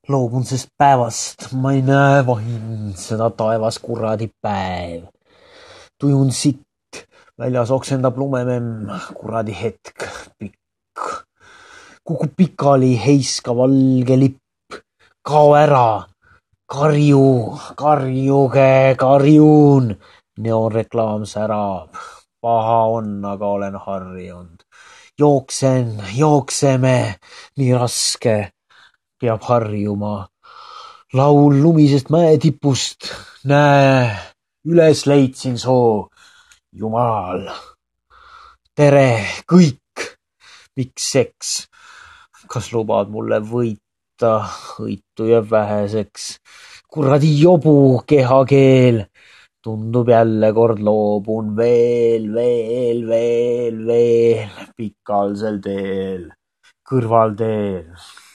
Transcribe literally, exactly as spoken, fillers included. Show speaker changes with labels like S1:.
S1: Loobun sest päevast, ma ei näe vahin seda taevas kuradi päev. Tujun sitt, väljas oksendab lumememm, kuradi hetk pikk. Kukub pikali heiska valge lipp, kao ära, karju, karjuge, karjun. Neonreklaam särab, paha on, aga olen harjunud. Jooksen, jookseme, nii raske, peab harjuma. Laul lumisest mäetipust, näe, üles leidsin soo, jumal. Tere, kõik, miks seks? Kas lubad mulle võita, õitu jääb väheseks. Kuradi jobu kehakeel, tundub jälle kord loobun veel, veel, veel, veel, pikal sel teel, kõrvalteel.